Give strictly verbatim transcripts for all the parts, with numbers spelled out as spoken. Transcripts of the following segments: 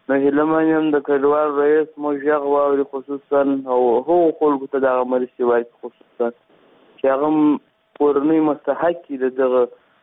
نو هیله من یم د کډوال رئیس مو غږ واوري، خصوصا او هغو خلکو ته دغه مرستې ورکړي، خصوصا چې هغه کورنۍ مستحق دي د دغه،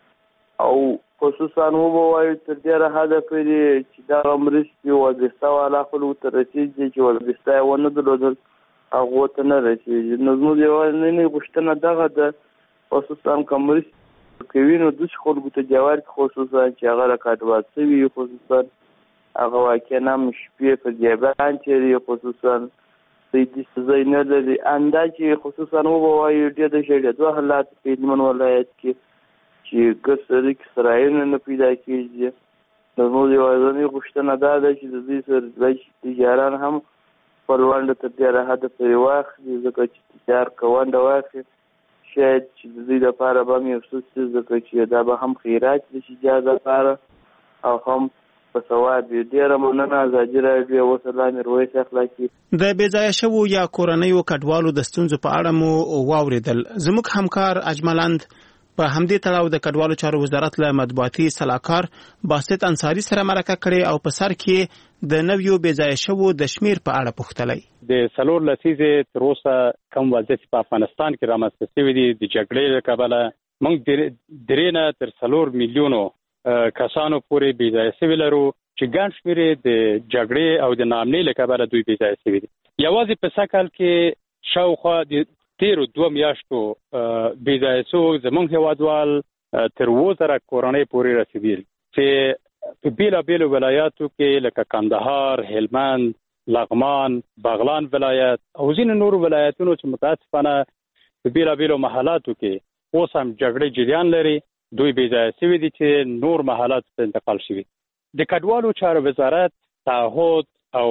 او خصوصا وبوایو تر ډېره حده پورې چې دغه مرستې وظیفه والا خلکو ته رسېږي چې وظیفه یې ونه درلودل هغو ته نه رسېږي. نو زموږ یوازینۍ غوښتنه دغه ده، خصوصا که مرستې کوي نو داسې خلکو ته دې ورکړي، خصوصا چې هغه راکډوال شوي، خصوصا هغه واقعا هم شپې په دیابان تېري، خصوصا دوی ځای نه لري. اندا چې خصوصا وبوایو ډېر د ژړېدو حالات په هلمند ولایت کې چې ګډ سړک سرایونه نه پیدا کېږي. نو زموږ یوازینۍ غوښتنه دا ده چې د دوی سره تجاران هم خپل ونډه تر ډېره حده پورې واخلي، ځکه چې تجار که ونډه واخلي شاید چې د دوی لپاره به هم یو څه شي، ځکه چې دا به هم خیرات د تجار لپاره او هم په ثواب وي. ډېره مننه. ازادي راډیو. وسلام. میرویس اخلاقي. د بې ځایه شوو یا کورنیو کډوالو د ستونزو په اړه مو واورېدل. زموږ همکار اجملند په همدې تړاو د کډوالو چارو وزارت له مطبوعاتي سلاکار باسط انصاري سره مرکه کړې او په سر کې د نویو بې ځایه شوو د شمیر په اړه پوښتلی. د څلور لسیزې تر اوسه کم وضعیت په افغانستان کې رامنځته شوي دي. د جګړې له کبله موږ درې نه تر څلور میلیونو کسانو پورې بې ځایه شوي لرو، چې ګڼ شمېر د جګړې او د ناامنۍ له کبله دوی بې ځایه شوي دي. یوازې په سږ کال کې شاوخوا د تیرو دوه میاشتو بې ځایه شوو زموږ هېوادوال تر اووه زره کورنۍ پورې رسېدلي، چې په بېلابېلو ولایاتو کې لکه کندهار، هلمند، لغمان، بغلان ولایت او ځینې نورو ولایتونو چې متاسفانه په بېلابېلو محلاتو کې اوس هم جګړې جریان لري، دوی بې ځایه شوي دي چې نور محلاتو ته انتقال شوي. د کډوالو چارو وزارت تعهد او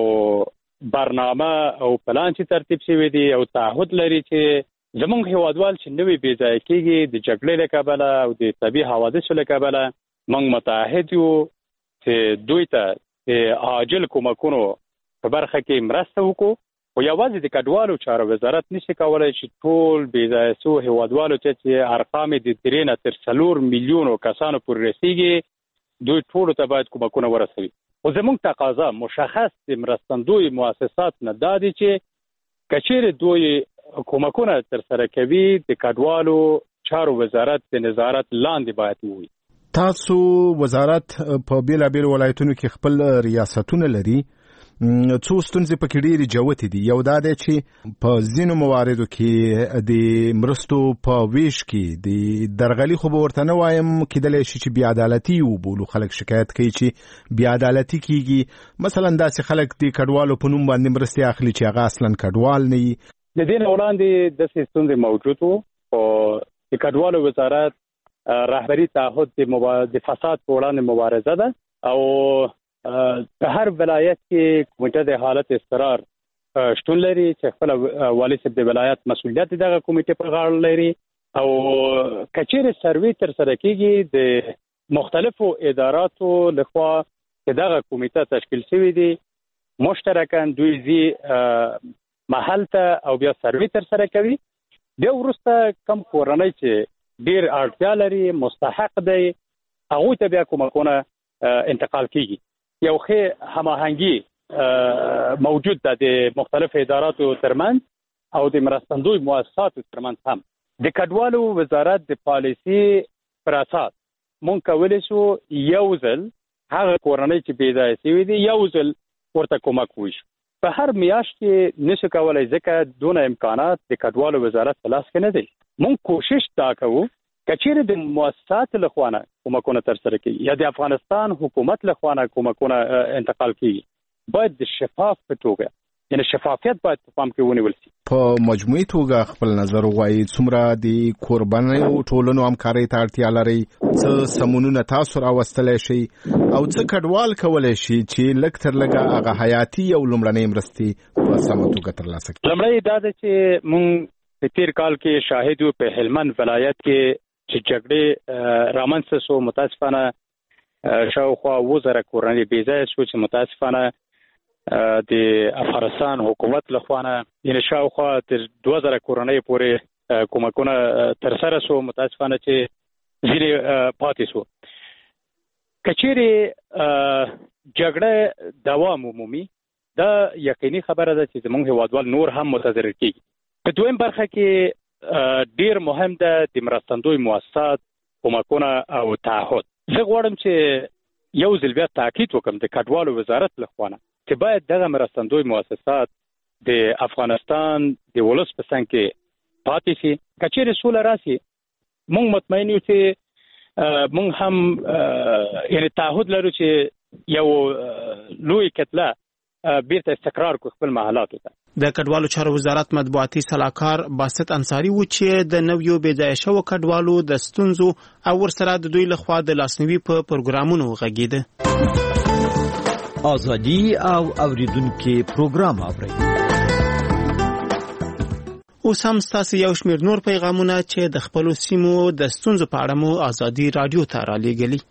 برنامه او پلان چې ترتیب شوی دی او تعهد لري چې زموږ هېوادوال چې نوی بې ځایه کېږي د جګړې له کبله او د طبیعي حوادثو له کبله، موږ متعهد یو چې دوی ته د عاجل کومکونو په برخه کې مرسته وکړو. خو یوازې د کډوالو چارو وزارت نشي کولی چې ټول بې ځایه شوو هېوادوالو ته چې ارقام د درې نه تر څلور میلیونو کسانو پورې رسېږي، دوی ټولو ته باید کومکونه ورسوي. خو زموږ تقاضا مشخص د مرستندوی مؤسسات نه دا دی چې که چیرې دوی کومکونه ترسره کوي د کډوالو چارو وزارت د نظارت لاندې باید وي. تاسو وزارت په بیلابیلو ولایتونو کې خپل ریاستونه لري، څو ستونزې پکې ډېرې جوتې دي. یو دا دی چې په ځینو مواردو کې د مرستو په ویش کې د درغلي، خو به ورته نه وایم، کېدلی شي چې بې عدالتي وبولو. خلک شکایت کوي چې بې عدالتي کېږي. مثلا داسې خلک د کډوالو په نوم باندې مرستې اخلي چې هغه اصلا کډوال نه وي. د دې نه وړاندې داسې ستونزې موجود وو، خو د کډوالو وزارت رهبري تعهد د فساد په وړاندې مبارزه ده او په هر ولایت کې کمیټه د حالت اضطرار شتون لري چې خپل والي صاحب د ولایت مسؤلیت دغه کمیټې په غاړه لري او کچېرې سروې ترسره کېږي د مختلفو اداراتو لخوا چې دغه کمیټه تشکیل شوې دي، مشترکاً دوی ځي محل ته او بیا سروې ترسره کوي. بیا وروسته کم کورنۍ چې ډېر اړتیا لري، مستحق دی، هغوی ته بیا کومکونه انتقال کېږي. یو ښه هماهنګي موجود ده د مختلف اداراتو ترمنځ او د مرستندوی مؤسساتو ترمنځ هم. د کډوالو وزارت د پالیسي پر اساس مونږ کولی شو یو ځل هغه کورنۍ چې بې ځایه شوي دي یو ځل ورته کومک وشو. په هر میاشت کې نشو کولی ځکه دونه امکانات د کډوالو وزارت په لاس کې نه دی. مونږ کوشش دا کوو که چیرې د مؤسسات له خوا نه کومکونه ترسره کېږي یا د افغانستان حکومت له خوا نه کومکونه انتقال کېږي، باید د شفاف په توګه، یعنې شفافیت باید په پام کې ونیول شي. په مجموعي توګه خپل نظر ووایي، څومره د کوربنیو ټولنو همکارۍ ته اړتیا لرئ؟ څه سمونونه تاسو راوستلی شئ او څه کډوال کولی شي چې لږ تر لږه هغه حیاتي او لومړنۍ مرستې په سمه توګه ترلاسه کړي؟ لومړی دا ده چې موږ په تیر کال کې شاهد یو په هلمند ولایت کې چې جګړې رامنځته شو، متاسفانه شاوخوا اووه زره کورنۍ بې ځایه شو چې متاسفانه د افغانستان حکومت له خوا نه یعنې شاوخوا تر دوه زره کورنۍ پورې کومکونه ترسره شو، متاسفانه چې ځینې پاتې شو. کچېرې جګړه دوام ومومي دا یقیني خبره ده چې زموږ هیوادوال نور هم متضرر کیږي. په دویم برخه کې ډیر مهم ده د مرستندوی مؤسسات، کومکونه او تعهد. زه غواړم چې یو ځل بیا تاکید وکړم د کډوالو وزارت لخوا چې باید دغه مرستندوی مؤسسات د افغانستان د ولس په څنګ کې پاتې شي. کچېرې سوله راشي موږ مطمئن یو چې موږ هم یعنی تعهد لرو چې یو لوی کتله بیرته استقرار کو خپل محلاتو ته. د کډوالو چارو وزارت مطبوعاتي سلاکار باسط انصاری و چې د نویو بېځایه شوو کډوالو د ستونزو او ورسره د دوی لخوا د لاسنیوي په پروګرامونو غږیده. ازادي او اوریدونکو پروګرام اوري. اوس هم ستاسو یو شمېر نور پیغامونه چې د خپلو سیمو د ستونزو په اړه مو ازادي رادیو ته رالیږلي.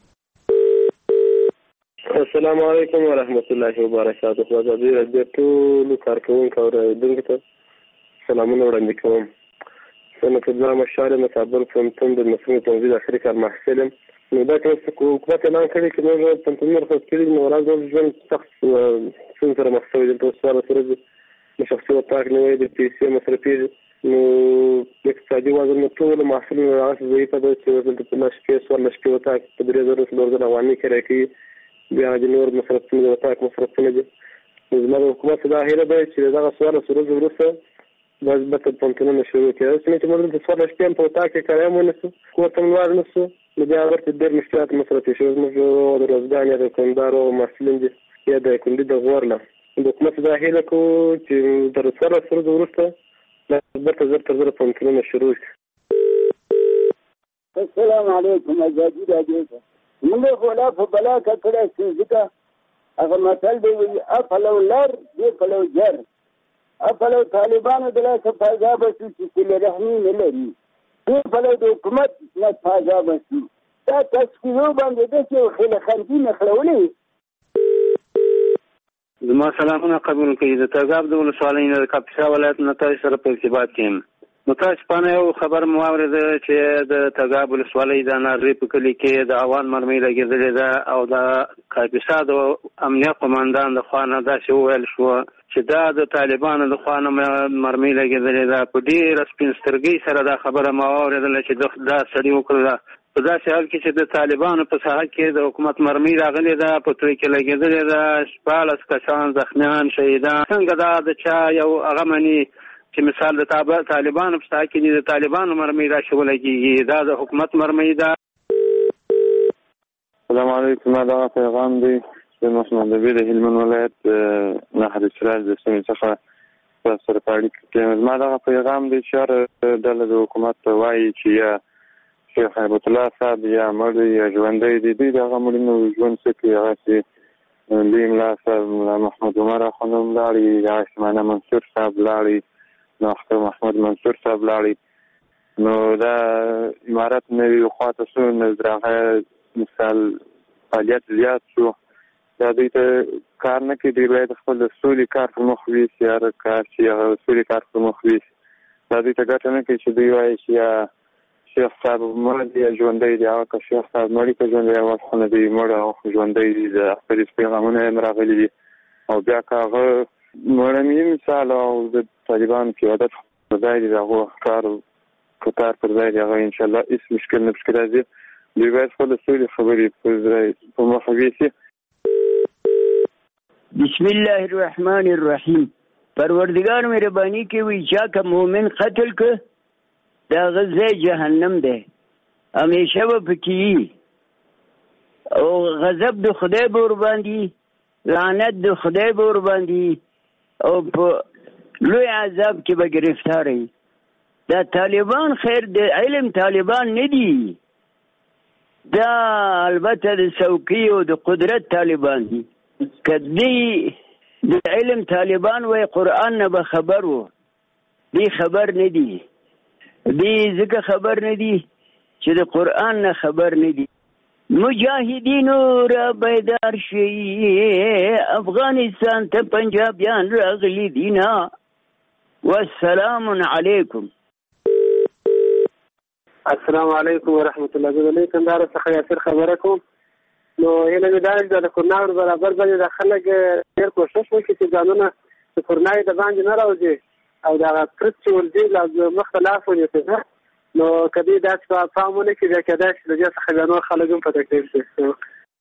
السلام علیکم ورحمت الله وبرکاته. ازادي رادیو ټول کارکونکو او اوریدونکو ته سلامونه وړاندې کوم. زه قبله مشال مصابر پوهنتون د مصنوعي تنظیم اخري کار محصل یم. نو دا چې حکومت اعلان کړی چې موږ پوهنتون مرکز کړي نو راځو ژوند سخت څنګه سره مخ شوی د سوال سره د شخصي وطاق نه وي د پیسې مصرفي نو اقتصادي وضع نو ټول محصلین راځي ضعیفه ده چې د پنځه شپې سوال نشي وطاق په درې زره څلور زره عوامي کړی بیا د نور مصرفونه د وطاق مصرفونه دي. زموږ حکومت دا هیله ده چې دغه سوال سره وروسته باز به پوهنتونونه شروع کړي چې موږ د سوال شپې په وطاق کې کاریم ونسو کوته موږ نسو نو بیا ورته ډېر مشکلات مصرفي شو. موږ د روزګان یا د کندهار محصلین دي یا د کندي د غورله د حکومت دا هیله کو چې د سوال سره وروسته برته زر تر زر پوهنتونونه شروع کړي. السلام علیکم. ازادي رادیو موږ خو لا په بلا کړه چې ځکه هغه مثال دی وي افلو لر دی فلو جر افلو طالبانو د لاسه فاجا بسو چې له رحمي نه لري دی فلو د حکومت نه فاجا بسو دا تشکیلو باندې د چې خله خندي نه خلولې. زما سلامونه قبول کړئ. د تګاب د ولسوالۍ نه د کاپیسا ولایت نه تاسو سره په ارتباط کې نو تاسو په یو خبر مو اورېده چې د تګاب ولسوالۍ د نارې په کلي کې د اوان مرمۍ لګېدلې ده او د کاپیسا د امنیت قومندان د خوا نه داسې وویل شو چې دا د طالبانو د خوا نه مرمۍ لګېدلې ده. په ډېره سپین سترګۍ سره دا خبره مو اورېدله چې دا سړي وکړله په داسې حال کې چې د طالبانو په ساحه کې د حکومت مرمۍ راغلې ده په توی کې لګېدلې ده شپاړس کسان زخمیان شهیدان. څنګه دا د چا یو هغه مني چې مثال د طالبانو په ساحه کې د طالبانو مرمۍ راشي ولګېږي دا د حکومت مرمۍ ده. السلام علیکم. دا پیغام دی د مسمندبي د هلمند ولایت نهر سراج د سیمې څخه سره په اړیکه کې زما دغه پیغام دی چې ډله د حکومت وایي چې یا شیخ هیبت الله صاحب یا مړ یا ژوندی دي دوی دغه مړینو ژوند څه کوي هغه چې لوی ملا صاحب ملا محمد عمر اخوندم لاړي یا شمانه منصور صاحب لاړي نو اختر محمد منصور صاحب لاړي نو دا امارت نوی خواته شو نو دغه مثال فعالیت زیات شو دا دوی ته کار نه کوي. دوی باید خپل د سولې کار پر مخ ویسي هر کار چې هغه سولې کار پر مخ ویسي دا دوی ته ګټه نه کوي چې دوی وایي چې یا شیخ صاحب مړ دی یا ژوندی دی هغه که شیخ صاحب مړی که ژوندی اوس خو نه دی مړ او ژوندی دی د اختر پیغامونه یې راغلي دي او بیا که هغه مړني مثال او د طالبانو قیادت پر ځای دي د هغو افکارو کتار پر ځای دي هغه انشاءالله هېڅ مشکل نه پکې راځي. دوی باید خپل سولې خبرې په مخ ویسي. بسم الله الرحمن الرحیم. پروردگار مهربانی کوي چې که مؤمن قتل که دا غزه جهنم ده همیشه به پکې او غضب د خدای به ورباندې لعنت د خدای به ورباندې او په لوی عذاب کې به گرفتار وي. دا طالبان خیر د علم طالبان نه دي دا البته د څوکۍ او د قدرت طالبان دي. که دی د علم طالبان وای قرآن نه به خبر و دی خبر نه دي دی ځکه خبر نه دي چې د قرآن نه خبر نه دي. مجاهدینو را بیدار شي افغانستان ته پنجابیان راغلي دینا. والسلام علیکم. السلام علیکم ورحمت الله. زه د کندهار څخه یاسر خبره کوم. نو هیله مې دا چې د کرونا برابر باندې د خلک ډېر کوشش وکړي چې ځانونه د کرونا د باندې نه راوځي او دا کرت چې ورځي له مختلف ونیسي. نو کدی داسې په پام ونه کړي چې دا چې د دې څخه نور خلک هم په تکلیف شي.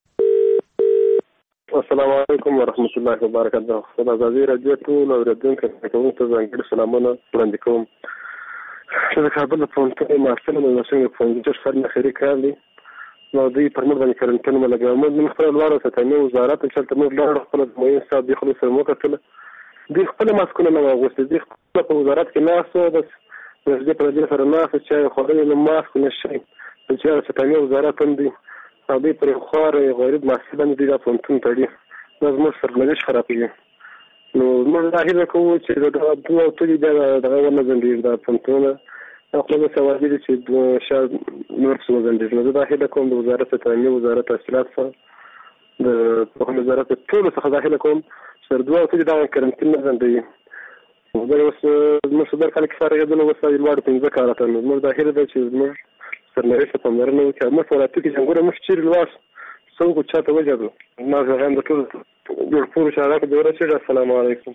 السلام علیکم ورحمۃ اللہ وبرکاتہ. خدای راډیو ټول اوریدونکو ته څنګه ځانګړي سلامونه وړاندې کوم. چې د کابل په پونټه مارسل نو څنګه پونټر سره نه خري کړی نو دوی پر موږ باندې کارنټین ملګری موږ من خپل لوړ ستنې وزارت چې تل موږ لوړ خپل مې صاحب دی خپل سره مو کتل دوی خپل ماسکونه نه واغوستي دوی خپل په وزارت کې ناسو بس د دې پر دې سره ناسو چې خوري نو ماسک نشي چې ستنې وزارت هم دی او دوی پر خور غریب ماسک باندې دی پونټون تړي نو موږ سره نه خرابېږي. نو موږ دا هیله کوو چې دا دوه او ټول دا دغه ونه زندګي دا پونټونه خپل سوالې چې شاید نور څه وزندې نو دا هیله کوم د وزارت تعلیم وزارت تحصیلات څخه د په وزارت ټول څخه دا هیله کوم چې دوه او ټول دا کارنټین نه زندګي دا اوس موږ صدر خلک سره یادونه وسایل واړو پنځه کارته نو موږ دا هیله ده چې موږ سره نه څه پمرنه وکړو موږ سره ټکی څنګه موږ چیرې لواس څنګه چاته وځو ما زه هم د ټول جوړ پور شارک د ورسېد. السلام علیکم.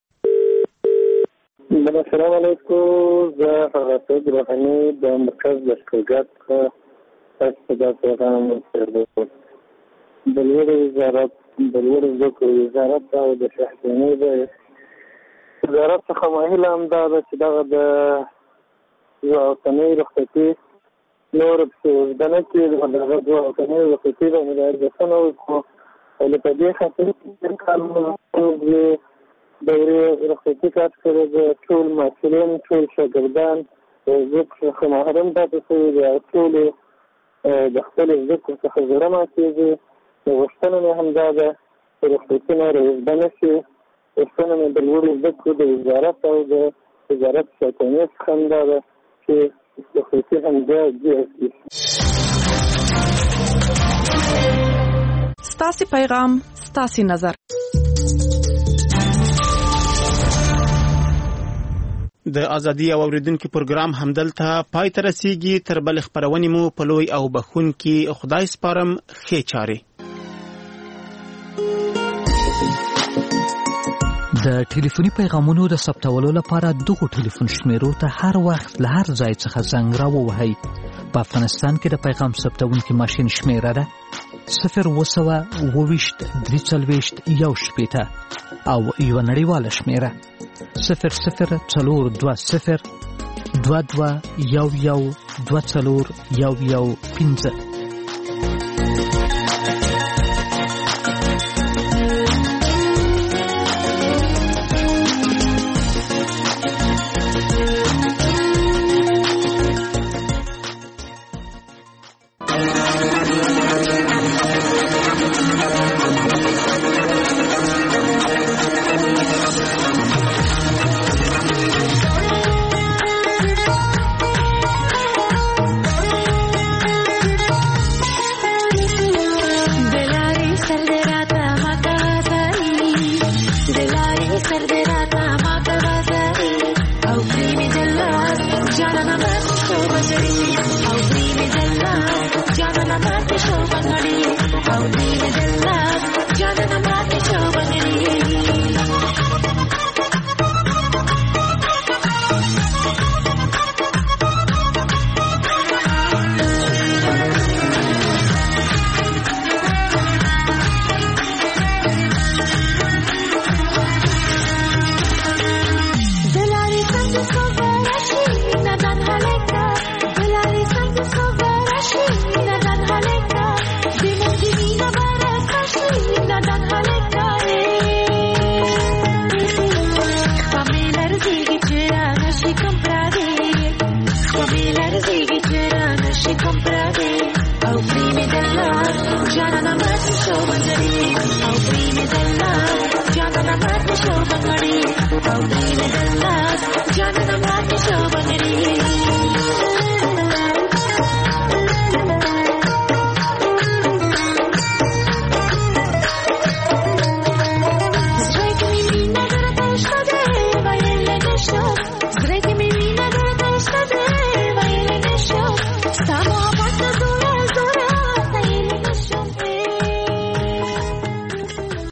السلام علیکم. زه حضرت روحاني د مرکز د شکلګات څخه د پیغام ورکوم. د لوړ وزارت د لوړ ذکر وزارت او د شهرتنۍ د وزارت څخه مهمه هم دا چې دغه د یو اوسنۍ رخصتي نور په دنه کې دغه د اوسنۍ رخصتي د مدارسونو او په دې خاطر چې کارونه دورې رخصتي کار سره د ټول مسؤلین ټول شاګردان ذکر څخه محروم پاتې شوي دي او ټول د خپل ذکر څخه زړه ماتېږي. نو غوښتنه مې همدا ده چې رخصتي نه راوزده نه شي. غوښتنه مې د لوړو زده کړو د وزارت او د وزارت شاګردانۍ څخه همدا ده چې رخصتي همدا جوړ شي. ستاسې پیغام ستاسې نظر. د ازادي او اوریدونکو پروګرام همدلته پای ته رسیږي. تر بل خبرونې مو په لوی او بخونکي خدای سپارم. ښې چارې. د ټلیفوني پیغامونو د ثبتولو لپاره دغه ټلیفون شمیرو ته هر وخت له هر ځای څخه زنګ راووهئ. په افغانستان کې د پیغام ثبتونکي ماشین شمیره ده صفر اوه سوه اوه ویشت درې څلوېښت یو شپېته او یوه نړیواله شمیره صفر صفر څلور دوه صفر دوه دوه یو یو دوه څلور یو یو پنځه.